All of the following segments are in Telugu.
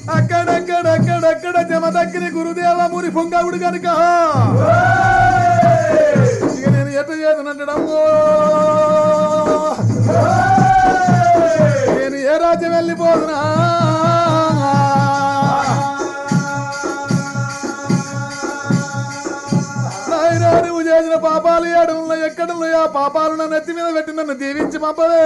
అక్కడక్కడక్కడక్కడ జమ దక్కిన గురుదేవ ముని పొంగవుడు కనుక ఇక నేను ఎట్ట చేతనంటడమ్మో నేను ఏ రాజ్యం వెళ్ళిపోతున్నా నాయనా నువ్వు చేసిన పాపాలు ఏడున్నాయి ఎక్కడున్నాయి ఆ పాపాలు నన్ను ఎత్తి మీద పెట్టి నన్ను దీవించి పంపదే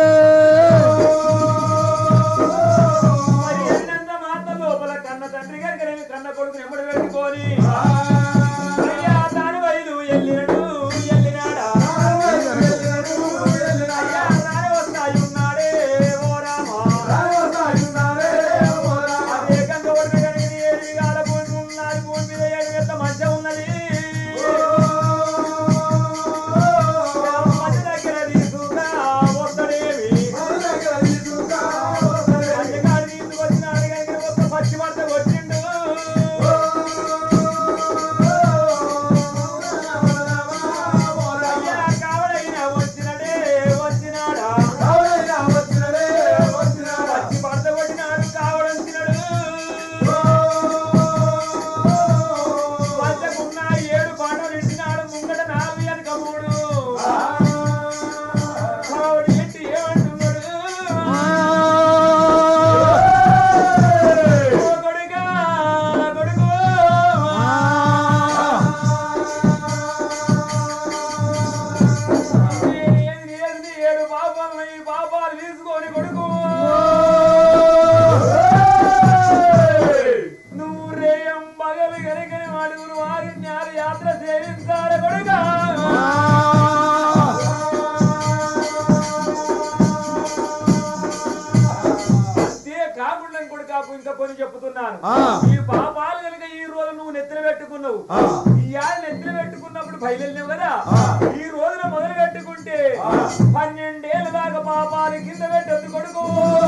ఈ పాపాలు కనుక ఈ రోజు నువ్వు నెత్తిన పెట్టుకున్నావు ఈ యాద నెత్తిన పెట్టుకున్నప్పుడు బయలుదేరావు కదా ఈ రోజున మొదలు పెట్టుకుంటే 12 ఏళ్ళ దాకా పాపాలు కింద పెట్టొద్దు కొడుకు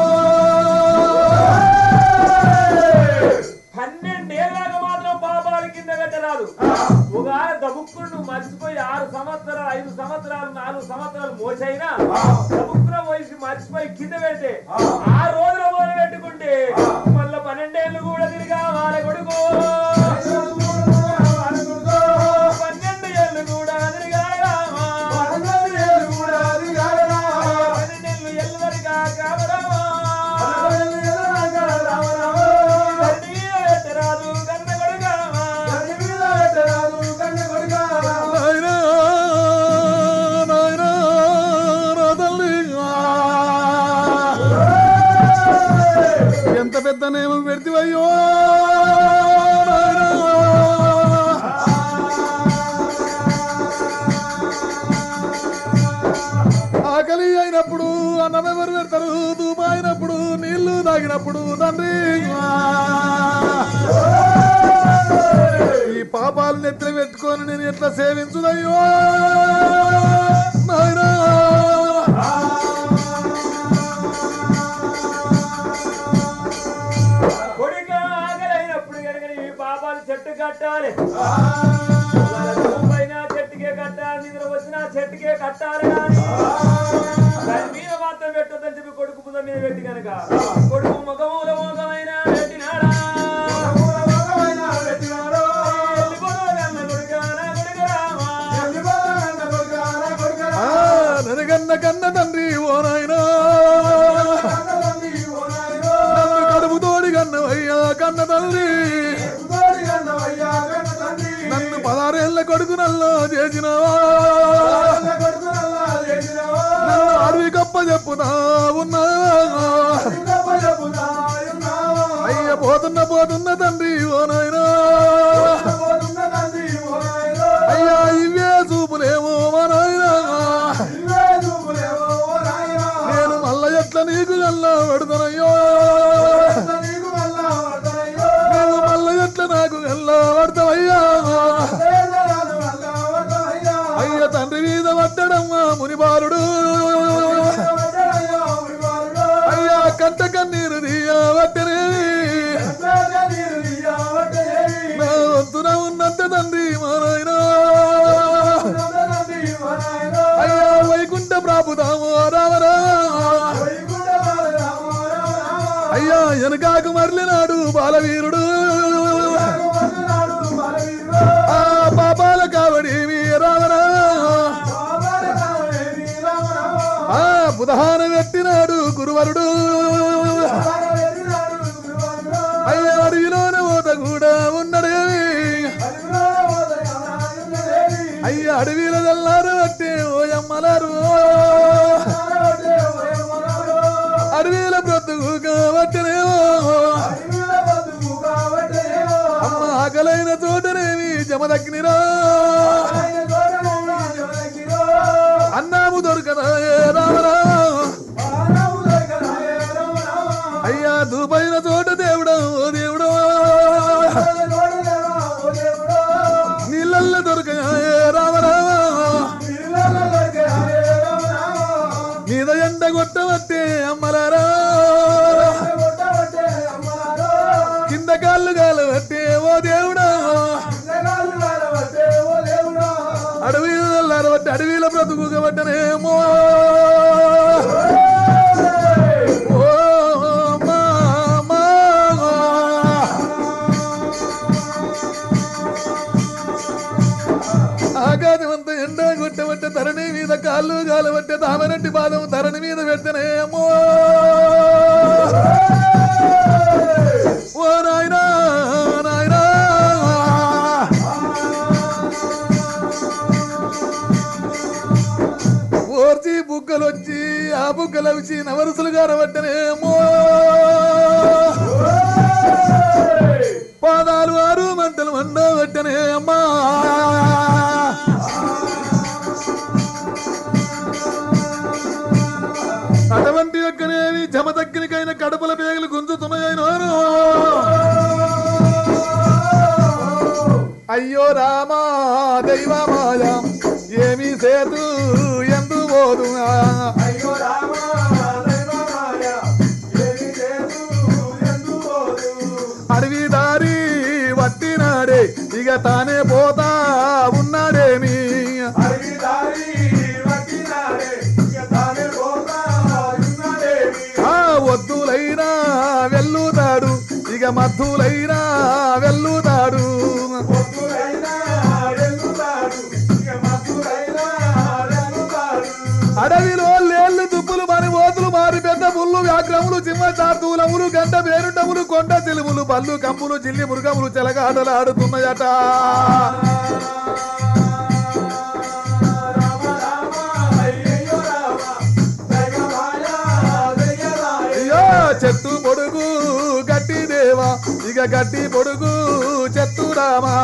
12 ఏళ్ళ దాకా మాత్రం పాపాలు కింద పెట్టరాదు ఒకవేళ దబుక్కును నువ్వు మర్చిపోయి 6 సంవత్సరాలు 5 సంవత్సరాలు 4 సంవత్సరాలు మోసైనా దబుక్కున వయసు మర్చిపోయి కింద పెడితే ఆ రోజున మొదలు పెట్టుకుంటే మళ్ళీ 12 ఏళ్ళు కూడా తిరిగా వాళ్ళ కొడుకు 12 ఏళ్ళు కూడా తిరిగా 12 ఏళ్ళు వరగా కావరామా రాదు కన్న ఎంత పెద్ద నేమం పెడితివయ్యో ఆకలి అయినప్పుడు అన్నం ఎవరు పెడతారు ధూప అయినప్పుడు నీళ్లు తాగినప్పుడు తండ్రి ఈ పాపాలు నెత్తిన పెట్టుకొని నేను ఎట్లా సేవించుదయ్యో నాయనా చెట్టు కట్టాలి పైన చెట్టుకే కట్టాలి నిద్ర వచ్చిన చెట్టుకే కట్టాలి కానీ దాని మీద మాత్రం పెట్టొద్దని చెప్పి కొడుకు పుద మీద పెట్టి కనుక కొడుకు ముఖమూల మోసమైన పెట్టినాడా నన్ను కన్న తండ్రి ఓ నాయనా నన్ను కడుపు తోడి కన్నవయ్యా కన్న తల్లి నన్ను 16 ఏళ్ళ కొడుకు నల్లో చేసినవా నన్ను అడవి కప్ప చెప్పుతా ఉన్నా అయ్య పోతున్న తండ్రి ఓ నాయనా అయ్యా ఇవే చూపులేమో మా నాయనా నేను మళ్ళా ఎట్లా నీకు గల్లా పడుతానయ్యో నేను మళ్ళా ఎట్లా నాకు గల్లా పడతావయ్యా అయ్య తండ్రి మీద పడ్డడమ్మా మునిబాలుడు అయ్యా కంట కన్నీరు దియ్యా పట్టనే జిల్లాకు మరలినాడు బాలవీరుడు ఆ పాపాల కావడి రావణ ఆ బుధహాన పెట్టినాడు గురువరుడు అయ్యా అడవిలోన ఓత కూడా ఉన్నడేవి అయ్యా అడవిలో తెల్లారు బట్టే ఓయమ్మలారు అడవిల బ్రతుకు బట్టనేమో అమ్మ ఆకలైన చోటనేమి జమదగ్నిరా అన్నాము దొరకదా రామరా అయ్యా దూపైన చోట దేవుడా ఓ దేవుడు నీళ్ళల్లో దొరకయా రామరామ మీద ఎండ కొట్టబట్టే అమ్మలారా కింద కాళ్ళు గాలబట్టే ఓ దేవుడా అడవిలో బట్టి అడవిలో బ్రతుకుబట్టనేమో ఆకాశమంతా ఎండ కొట్టబట్టే ధరణి మీద కాళ్ళు గాలబట్టే తామరంటి పాదం ధరణి మీద పెట్టనేమో ఓ నాయనా నాయనా ఓర్చి బుగ్గలు వచ్చి ఆ బుగ్గలు వచ్చి నవరసులు గారబట్టనేమో పాదాలు ఆరు మంటలు మండబట్టనే అమ్మా అటువంటి యొక్కనేవి జమ దగ్గరికైన కడుపుల పేగలు గుంజుతున్నాయను అయ్యో రామా దైవమాయ ఏమి సేతు ఎందు పోదు అయ్యో రామా దైవమాయ ఏమి సేతు ఎందు పోదు అడవి దారి వట్టినాడే ఇక తానే పోతా ఉన్నాడేమి అడవి దారి వట్టినాడే ఇక తానే పోతా ఉన్నాడేమి ఆ వద్దులైనా వెళ్ళుతాడు ఇక మద్దులైనా వెళ్ళుతాడు అడవిలో లేళ్ళు దుప్పులు మరి ఓతులు మారి పెద్ద పుల్లు వ్యాగ్రములు సింహ చార్తూలములు గంట పేరుంటములు కొండ తెలుములు పళ్ళు కమ్ములు జిల్లి మృగములు చెలగాటలు ఆడుతున్నాయట అయ్యో చెట్టు పొడుగు గట్టి దేవా ఇక గట్టి పొడుగు చెట్టు రామా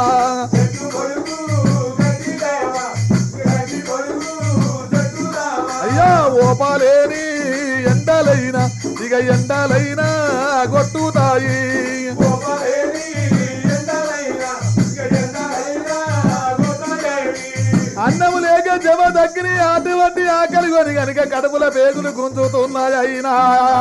అయ్యో ఓపాలేని ఎండలైనా ఇక ఎండలైనా కొట్టుతాయి అన్నము లేక జమ దగ్గర అటువంటి ఆకలి కొని కనుక కడుపుల పేగులు గుంజుతున్నాయి అయినా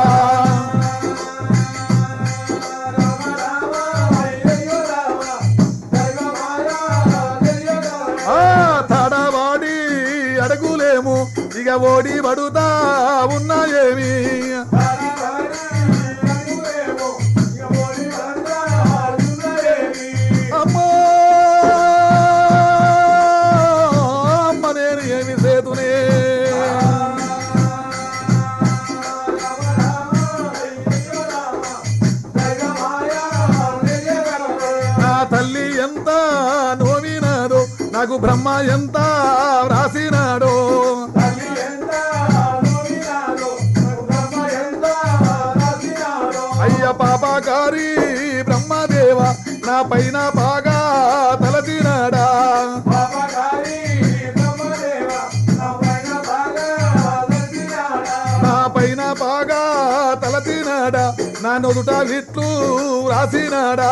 తడవాడి అడుగులేము ఇక ఓడి పడుతా ఉన్నాయేమి అమ్మో అమ్మ నేను ఏమి సేతునే నా తల్లి ఎంత నోవినాదో నాకు బ్రహ్మ ఎంత వ్రాసినాడో అయ్య పాపకారి బ్రహ్మదేవ నా పైన బాగా తలచినాడా నా పైన బాగా తలచినాడా నా నొదుట విట్లు వ్రాసినాడా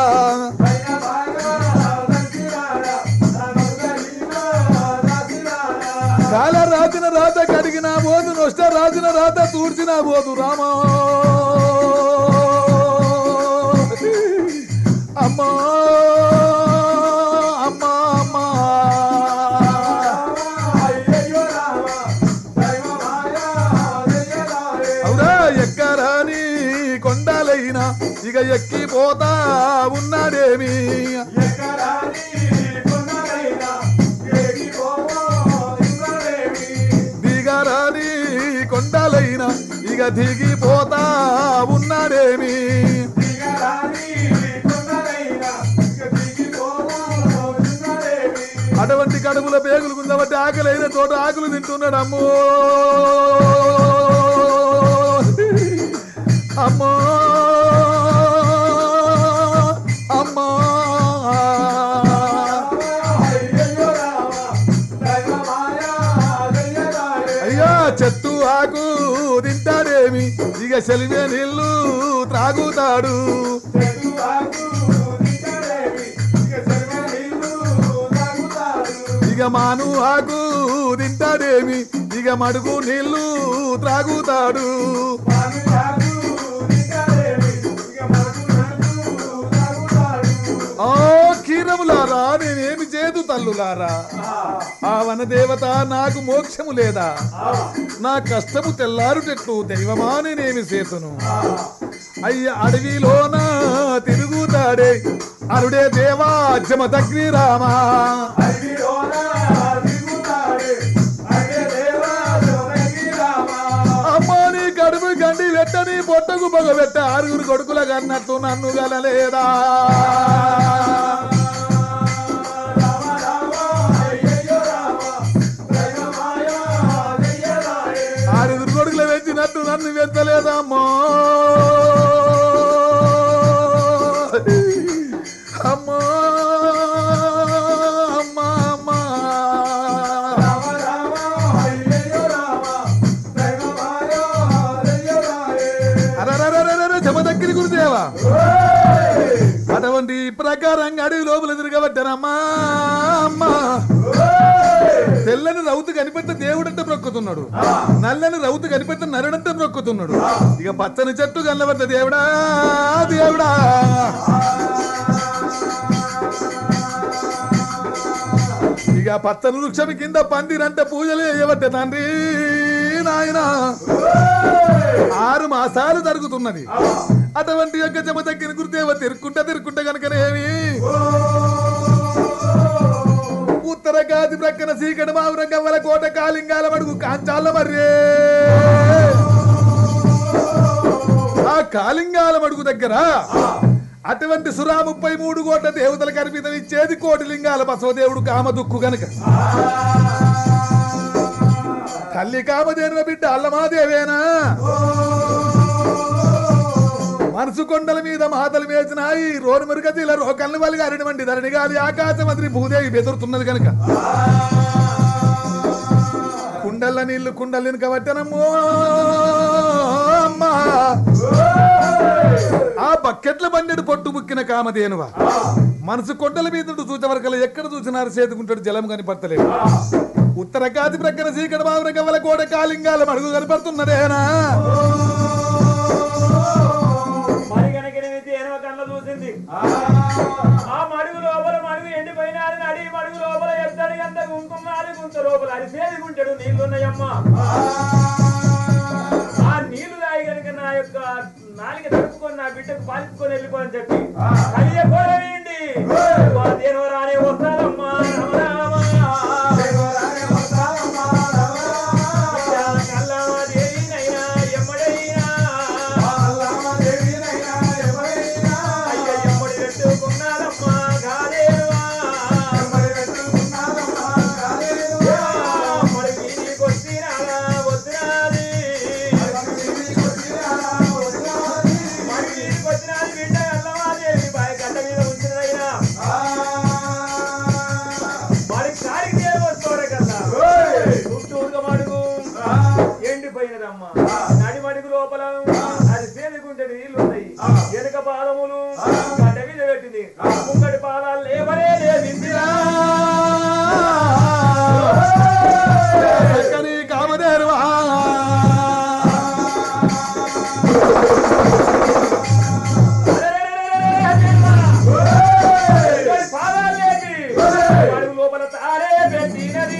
కాల రాసిన రాత కడిగిన బోదు నొష్ట రాసిన రాత తూర్చిన బోదు రామా అమ్మా అమ్మా అమ్మా అవునా ఎక్కరాని కొండలైనా ఇక ఎక్కిపోతా ఉన్నాడేమి దిగరాని కొండలైనా ఇక దిగిపోతా ఉన్నాడేమి అటువంటి కడుపుల పేగులు కుందబట్టి ఆకలైన తోట ఆకులు తింటున్నాడు అమ్మో అమ్మో అమ్మా అయ్యా చెట్టు ఆకు తింటాడేమి ఇక సెలివే నీళ్ళు త్రాగుతాడు ఇక మాను ఆకు తింటాడేమి ఇక మడుగు నీళ్ళు త్రాగుతాడు ఓ కీరములారా నేనేమి చేదు తల్లులారా ఆ వనదేవత నాకు మోక్షము లేదా నా కష్టము తెల్లారుటెట్లు దైవమా నేనేమి చేతును అయ్య అడవిలోన తిరుగుతాడే అరుడే దేవా జమదగ్ని రామా అమ్మాని కడుపు గండి పెట్టని పొట్టకు పొగ పెట్ట ఆరుగురు కొడుకుల కన్నట్టు నన్ను గలలేదా ఆరుగురు కొడుకులు పెంచినట్టు నన్ను పెంచలేదమ్మా అమ్మా అమ్మా అమ్మా జమదగ్గిరి గురుదేవా అటువంటి ప్రకారంగా అడవి లోపల తిరగబడ్డానమ్మా అమ్మా తెల్లని రౌతు కనిపెట్ట దేవుడంటే మొక్కుతున్నాడు నల్లని రౌతు కనిపెట్ట నరుడంటే మొక్కుతున్నాడు ఇక పచ్చని చెట్టు కనబడ్డ దేవుడా దేవుడా ఇక పచ్చని వృక్షం కింద పందిరంటే పూజలు చేయబట్టే తండ్రి నాయన 6 మాసాలు జరుగుతున్నది అటువంటి యొక్క జమదగ్గిరి గురుదేవ తిరుక్కుంటా కనుకనేమి ఉత్తర గాది ప్రక్కన సీకటి మావురం గవ్వల కోట కాలింగాల మడుగు కాంచాల మర్రే ఆ కాలింగాల మడుగు దగ్గర అటువంటి సురా 33 కోట్ల దేవతలకు అర్పితం ఇచ్చేది కోటి లింగాల బసవదేవుడు కామదుక్కు గనక తల్లి కామదేనువ బిడ్డ అల్లమాదేవేనా మనసు కొండల మీద మాతలు వేసినాయి రోరు మెరుగతిల రోకల్ని వలిగా అరణి ధరణి గాలి ఆకాశమంత్రి భూదేవి బెదురుతున్నది కనుక కుండల నీళ్లు కుండలిని కబట్టనమ్మో అమ్మా ఆ బకెట్ల బండెడు పొట్టు ముక్కిన కామధేనువ మనసు కొండల మీద చూచవరకలు ఎక్కడ చూసినారు చేతుకుంటాడు జలం కనిపడతలేదు ఉత్తర కాది ప్రక్కన సీకటి మావుర గవ్వల కోట కాలింగాల మడుగు కనపడుతున్నదేనా చూసింది ఆ మడుగు లోపల మడుగు ఎండిపోయినాడు నడి మడుగు లోపల ఎత్తడి అంత గుంకున్నాడు గుంత లోపల అరిసేదిగుంటాడు నీళ్లున్నాయమ్మా ఆ నీళ్లు తాగి కనుక నా యొక్క నాలిక తడుపుకొని నా బిడ్డకు పాలించుకొని వెళ్ళిపోని చెప్పి కలియ కోరవేయండి దేవరానే వస్తానమ్మా నడిమడుగు లోపల అది సేదుకుంటే నీళ్లు ఉన్నాయి వెనుక పాదములు గడ్డ మీద పెట్టింది ముంగడి పాదాలు లేవనే లేదు కామదేరువా పాదాలు లేపి మడుగు లోపల తారే పెట్టినది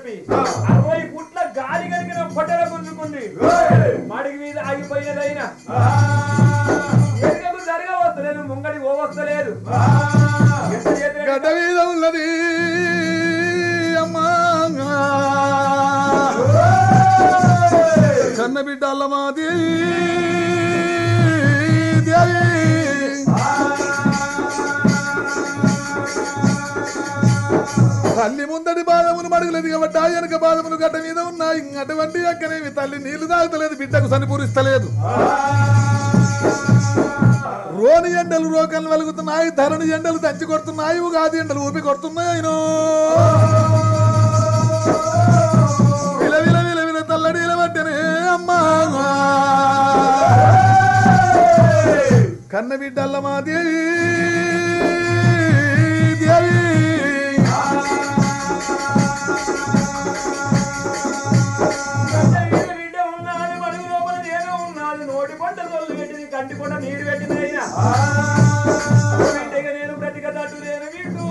చెప్పి 60 ఫుట్ల గాలి కలిగిన పొట్టల గుంజుకుంది మడికి మీద ఆగిపోయినదైనా ఎరుగకు జరగవస్తలేదు ముంగడి ఓవస్తలేదు గడ్డ మీద ఉన్నది అమ్మా కన్న బిడ్డ అల్లమాది దేవి తల్లి ముందడి బాధములు మడుగులేదు కాబట్టి ఆ వెనక బాధములు గడ్డ మీద ఉన్నాయి అటువంటి అక్కనేమి తల్లి నీళ్లు తాగుతలేదు బిడ్డకు సనిపూరిస్తలేదు రోని ఎండలు రోకలు వెలుగుతున్నాయి ధరణి ఎండలు దంచి కొడుతున్నాయి ఉగాది ఎండలు ఊపి కొడుతున్నాయి విల విల విల విల తల్లడీల పట్టనే అమ్మా కన్న బిడ్డల్ల మాది దేవి కంటి కూడా నీరు పెట్టినైనా నేను బ్రతిక తట్టు లేను వీడు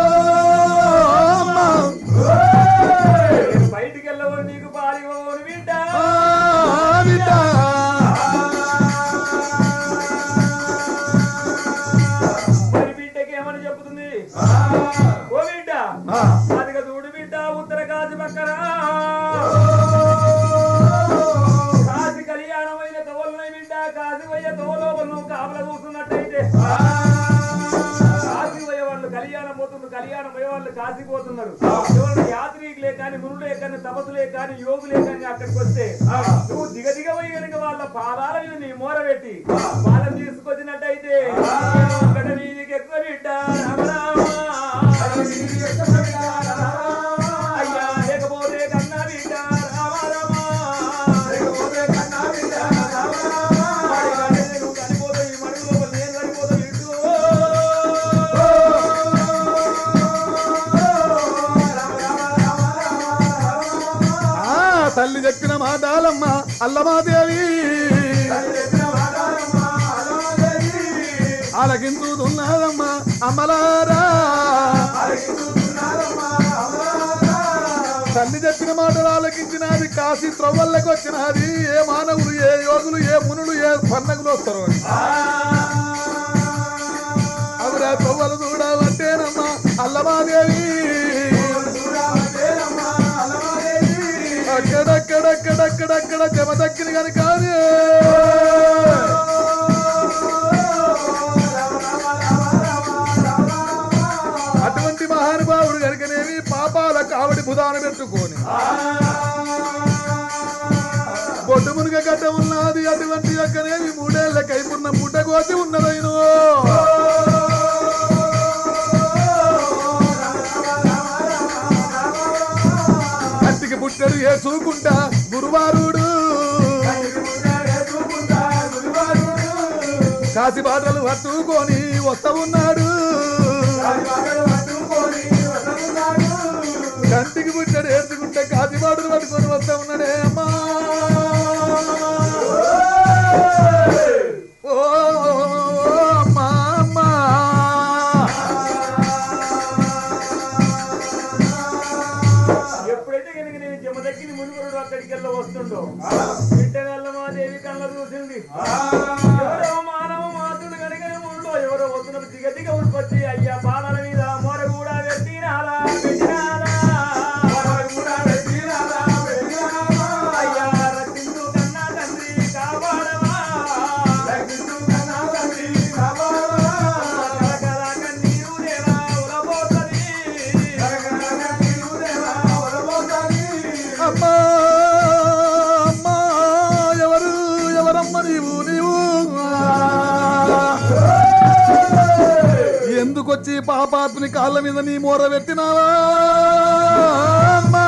బయటికి వెళ్ళవు నీకు పాలివ్వను బిడ్డ మరి బిడ్డకి ఏమని చెప్తుంది ఓ బిడ్డ అదిగా చూడు బిడ్డ ఉత్తర కాసి పక్కన కాసి కళ్యాణమైన తోలున్నాయి బిడ్డ కాసి పోయే తోలోపల నువ్వు కాపల కూర్చున్నట్టయితే కాసి పోయే వాళ్ళు కళ్యాణం పోతున్నారు కళ్యాణం పోయే వాళ్ళు కాసిపోతున్నారు ఎవరు యాత్రికులే కానీ మునులే కానీ తపస్సులే కానీ యోగులే కానీ అక్కడికి వస్తే నువ్వు దిగ పోయి కనుక వాళ్ళ పాదాల మీద నీ మూర పెట్టి వాళ్ళని తీసుకొచ్చినట్టయితే గడ్డ వీధికి ఎక్కువ బిడ్డ అయ్యా లేకపోతే కన్నా బిడ్డ తల్లి చెప్పిన మాటాలమ్మ అల్లమాదేవి ఆలకించుతున్నారమ్మ అమ్మలారా తల్లి చెప్పిన మాటలు ఆలకించినది కాశీ త్రవ్వళ్ళకి వచ్చినది ఏ మానవులు ఏ యోగులు ఏ మునులు ఏ పన్నగులు వస్తారు అవిడా త్రవ్వలు చూడాలంటేనమ్మా అల్లమాదేవి అక్కడక్కడక్కడక్కడక్కడ జమ దక్కిన కాని కాదు అటువంటి మహానుభావుడు కనుకనేవి పాపాల కావడి బుధాన పెట్టుకొని బొడ్డు మునుగ గడ్డ ఉన్నది అటువంటి యొక్కనేవి 3 ఏళ్ల కైపున్న పుట్ట కోసి ఉన్నదైను అట్టికి పుట్టడు ఏ చూకుంటా గురువారుడు కాసి బాటలు పట్టుకొని వస్తా ఉన్నాడు కంటికి పుట్టాడు ఏడ్చుకుంటే కాసి బాటలు పట్టుకొని వస్తా ఉన్నాడే అమ్మా ఓ అమ్మా అమ్మా ఎప్పుడైతే కనుక నేను జమదక్కిని మునుగురుడు అక్కడికి వెళ్ళ వస్తుండో బిడ్డగల్లమాదేవి కళ్ళ చూసింది ఎవరో మానవ మాతృడు కనుక ఉండో ఎవరో వస్తున్నప్పుడు దిగ దిగ ఉత్పత్తి అయ్యా బాలల మీద మొర కూడా పెట్టినాలా అయ్యా రక్షించు కన్నా తండ్రి కాపాడవా కలకల కన్నీరు దేవా ఉలబోతది అమ్మా అమ్మా ఎవరమ్మ నీవు ఎందుకొచ్చి పాపాత్ని కాళ్ళ మీద నీ మోర పెట్టినావా అమ్మా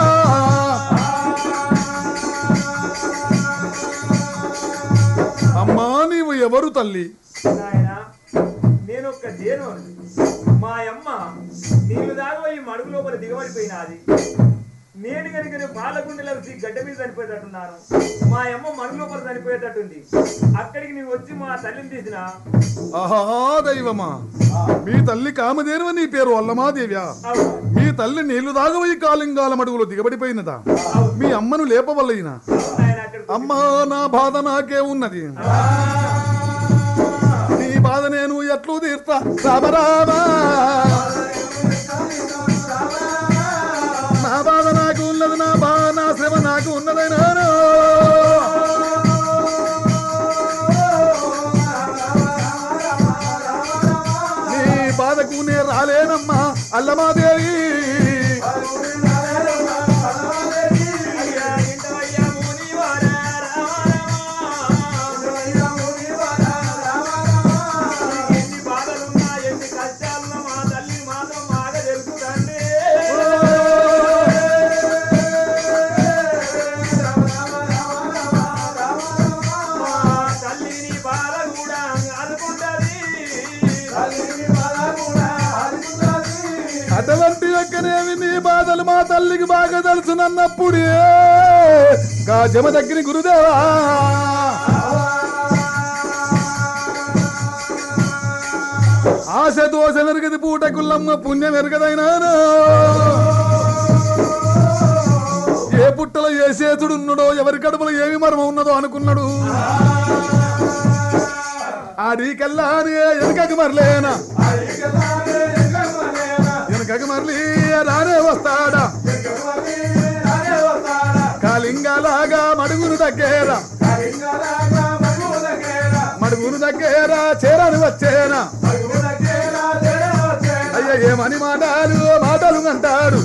అమ్మా నీవు ఎవరు తల్లి నాయనా నేను ఒక్క దేను మా అమ్మ నీళ్లు దాగబోయి మడుగు లోపల దిగబడిపోయినది నేను కనుక బాలగుండెలో గడ్డ మీద చనిపోయేటట్టున్నాను. మా అమ్మ మను లోపల చనిపోయేటట్టుంది. అక్కడికి నీవు వచ్చి మా తల్లిని తీసిన. ఆహా దైవమా, మీ తల్లి కామధేనువ, నీ పేరు వల్లమాదేవ్యా? మీ తల్లి నీళ్లు దాగబోయి కాలింగాల మడుగులో దిగబడిపోయినదా? మీ అమ్మను లేపవల్లయినా? అమ్మా, నా బాధ నాకే ఉన్నది. నీ బాధ నేను ఎట్లు తీర్తా రామరామా. నా బాధ నాకు ఉన్నది, నా శ్రమ నాకు ఉన్నదైనా నీ బాధకు నే రాలేనమ్మా అల్లమాదేవి. అటువంటి ఎక్కనేవి నీ బాధలు మా తల్లికి బాగా తెలుసునన్నప్పుడే గా జమ దగ్గర గురుదేవా, ఆశ దోష మెరుగది పూటకుల్లమ్మ పుణ్యం ఎరగదైనా. ఏ పుట్టలో ఏ సేతుడు ఉన్నాడో, ఎవరి కడుపులో ఏమి మర్మం ఉన్నదో అనుకున్నాడు. ఆడికల్లా వెనకకి మరలేనా, వెనకకి మరలి రానే వస్తాడా. కాలింగాలాగా మడుగురు దగ్గేరా, మడుగురు దగ్గేరా చేరని వచ్చేనా. అయ్య ఏమని మాటలు అంటాడు.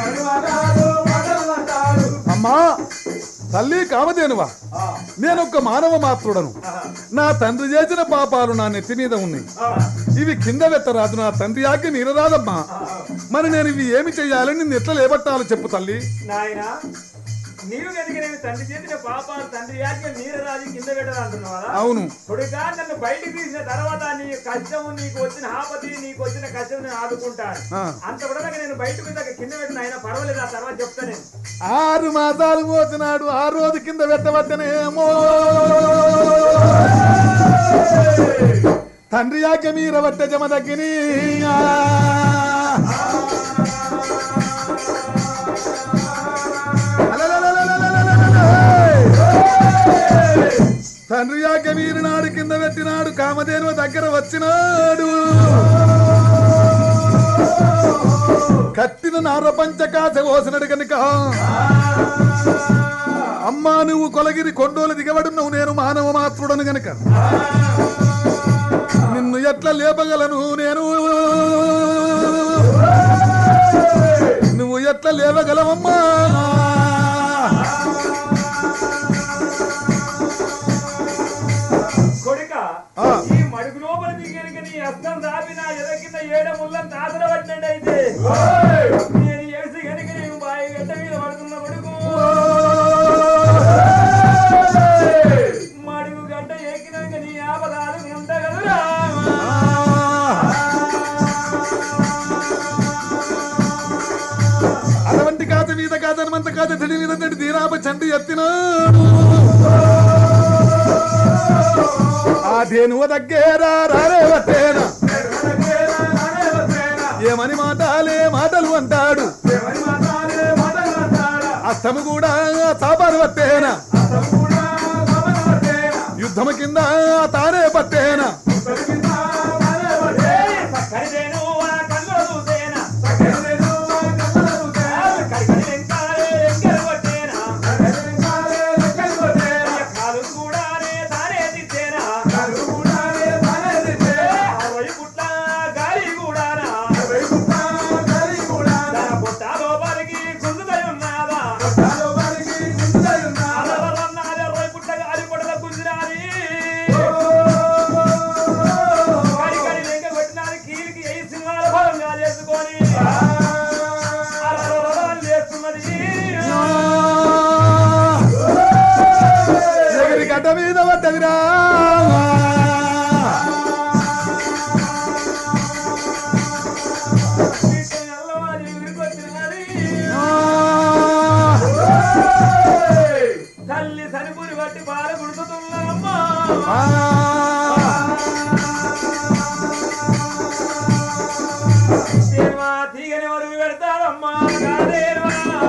అమ్మా తల్లి కామధేనువా, నేనొక్క మానవ మాత్రుడను. నా తండ్రి చేసిన పాపాలు నా నెత్తి మీద ఉన్నాయి. ఇవి కింద పెట్టరాదు, నా తండ్రి ఆజ్ఞ మీరరాదమ్మా. మరి నేను ఇవి ఏమి చెయ్యాలని నిన్ను ఎట్లా లేబట్టాలో చెప్పు తల్లి. నాయనా, నీవు ఎదిగినవి తండ్రి చేసిన పాపాలు తండ్రి యాజ్ఞ నీరరాజు కింద పెట్టాలంటున్నావా? అవును. కొడుకా, నన్ను బయటికి తీసిన తర్వాత నీ కష్టము, నీకు వచ్చిన ఆపతి, నీకు వచ్చిన కష్టం నేను ఆదుకుంటాను. అంత కూడా నేను బయటకు కింద పెట్టిన ఆయన పర్వాలేదు, ఆ తర్వాత చెప్తా నేను. 6 మాసాలు మోసినాడు, 6 రోజు కింద పెట్టబట్టనేమో. తండ్రి యాజ్ఞ మీరబట్ట జమ దగ్గని. తండ్రి యాజ్ఞ మీరినాడు, కింద పెట్టినాడు, కామధేనువ దగ్గర వచ్చినాడు. కత్తిన నార పంచకాశ కోసినడు కనుక, అమ్మా నువ్వు కొలగిరి కొండోలు దిగబడున్నావు, నేను మానవ మాత్రుడను గనుక నిన్ను ఎట్లా లేపగలను నేను, నువ్వు ఎట్లా లేవగలవమ్మా. ఈ మడుగు లోపల దిగలిగి నీ అస్తం దాపి నా ఎద కింద 7 ముళ్ళని తాతర పట్టినట్టు అయితే నేను ఎసి కనుక నేను బాయి గడ్డ మీద పడుతున్న మడుగు గడ్డ ఎక్కినాక నీ ఆపదాలు ఉండగలరా. అటువంటి కాత మీద కాదనమంత కాత తడి మీద తడి దీరాప చండి ఎత్తినాడు. ఆ ధేనువ దగ్గర రారే వట్టేనా, ఏమని మాటలు అంటాడు. అస్తము కూడా సాపారు పట్టేనా, యుద్ధము కింద తానే పట్టేనా. గడ్డ మీద పడ్డదిరా, నీళ్లు కట్టి పాలు గుడుతున్నామ్మా తీగని వరకు పెడతారమ్మా కాదేవా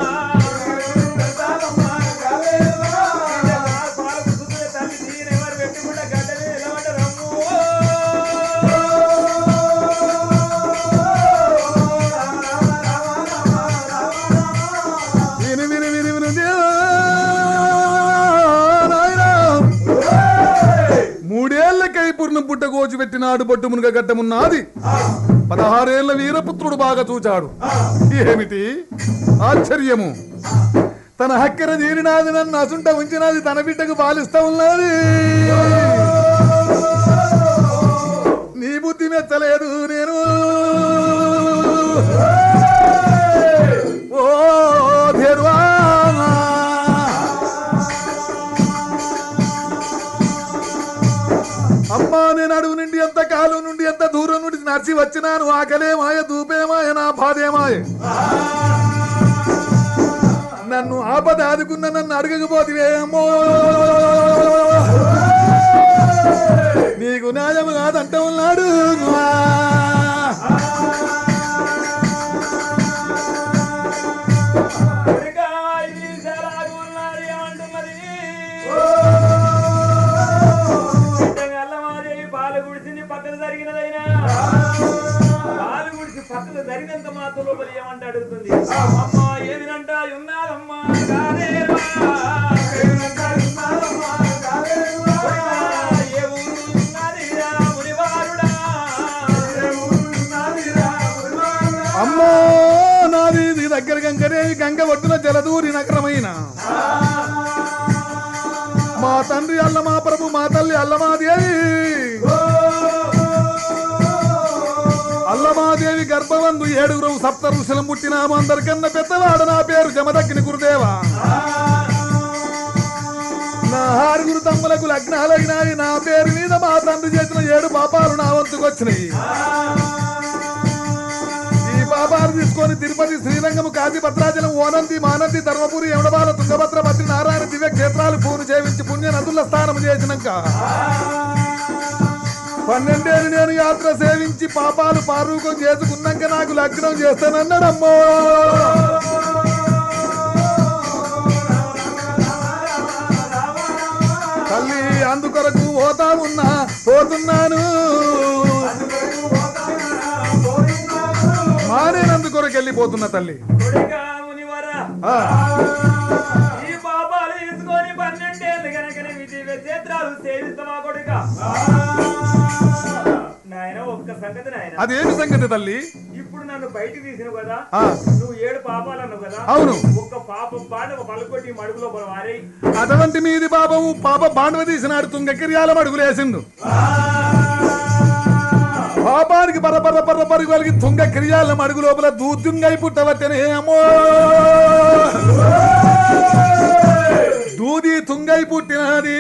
పాలు గుడుతున్న తల్లి తీగని ఎవరు పెట్టుకుంటే గడ్డని నిలబడ్డరమ్ము మూడేళ్లకై పూర్ణ పుట్ట కోచి పెట్టినాడు బొట్టు మునుగ గడ్డమున్నది 16 ఏళ్ల వీరపుత్రుడు బాగా చూచాడు ఏమిటి ఆశ్చర్యము తన హక్కెర తీరినాది నన్ను అసుంట ఉంచినది తన బిడ్డకు పాలిస్తా ఉన్నది నీ బుద్ధి మెచ్చలేదు నేను ఓ ధీర్వా అమ్మా నేను అడుగు నుండి ఎంత కాలం నుండి ఎంత దూరం నుండి నడిచి వచ్చినాను ఆకలే మాయ దూపే మాయ నా బాధే మాయ నన్ను ఆపద ఆదుకున్న నన్ను అడగకపోతే అమ్మో నీకు న్యాయం కాదంట ఉన్నాడు పక్కన జరిగినంత మాత్రం లోపల ఏమంటే అడుగుతుంది అమ్మా ఏదినంట ఉన్నారమ్మా అమ్మో నాది దగ్గర గంగరేవి గంగ ఒడ్డున జలదూరి నగరమైన మా తండ్రి అల్లమా ప్రభు మా తల్లి అల్లమాదేవి అల్లమాదేవి గర్భవందు 7 సప్త ఋషులు పుట్టినాము అందరికన్నా పెద్దవాడు నా పేరు జమదగ్ని గురుదేవా నా 6 తమ్ములకు లగ్నాలైనాయి నా పేరు మీద మా తండ్రి చేసిన 7 పాపాలు నా వంతుకొచ్చినాయి ఈ పాపాలు తీసుకొని తిరుపతి శ్రీరంగము కాశీ భద్రాచలం ఓనంది మానంది ధర్మపురి యమడబాల తుంగభద్ర బద్రి నారాయణ దివ్య క్షేత్రాలు పూను చేయించి పుణ్య నదుల స్నానం చేసినాక 12 ఏళ్ళు నేను యాత్ర సేవించి పాపాలు పారూకం చేసుకున్నాక నాకు లగ్నం చేస్తానన్నాడమ్మో తల్లి అందుకొరకు పోతున్నాను మానేనందుకొరకు వెళ్ళిపోతున్నా తల్లి ఈ పాపాలు తీసుకొని 12 ఏళ్ళు కనుక విధి క్షేత్రాలు సేవిస్తామా కొడుక అదేమి సంగతి తల్లి ఇప్పుడు నన్ను బయటికి తీసినావు కదా నువ్వు 7 పాపాలు అన్నావు కదా అవును ఒక్క పాపం బాండవ పలుకొట్టి మడుగులో వారే అటువంటి మీది పాపము పాప బాండవ తీసినాడు తుంగకిర్యాల మడుగులేసిండు పాపానికి పరపరు కలిగి తుంగ క్రియాల మడుగు లోపల దూద్యుంగై పుట్టవచ్చనే అమ్మో దూది తుంగై పుట్టినది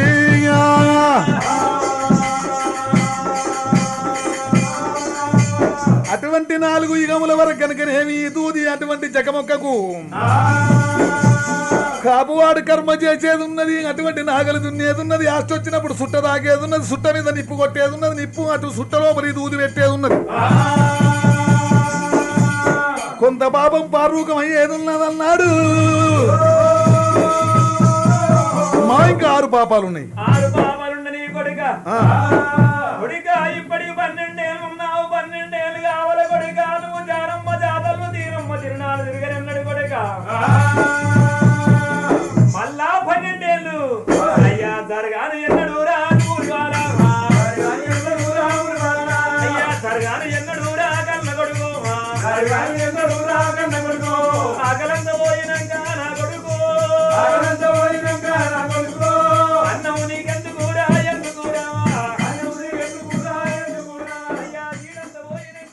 అటువంటి 4 యుగముల వరకు కనుకనేమి దూది అటువంటి జగమొక్కకు కాపువాడు కర్మ చేసేది ఉన్నది అటువంటి నాగలి దున్నేది ఉన్నది ఆస్తి వచ్చినప్పుడు సుట్ట తాగేది ఉన్నది సుట్ట మీద నిప్పు కొట్టేది ఉన్నది నిప్పు అటు సుట్ట లోపలి దూది పెట్టేది ఉన్నది కొంత పాపం పారూకం అయ్యేది ఉన్నదన్నాడు మా ఇంకా 6 పాపాలు ఉన్నాయి 6 పాపాలుండని కొడుక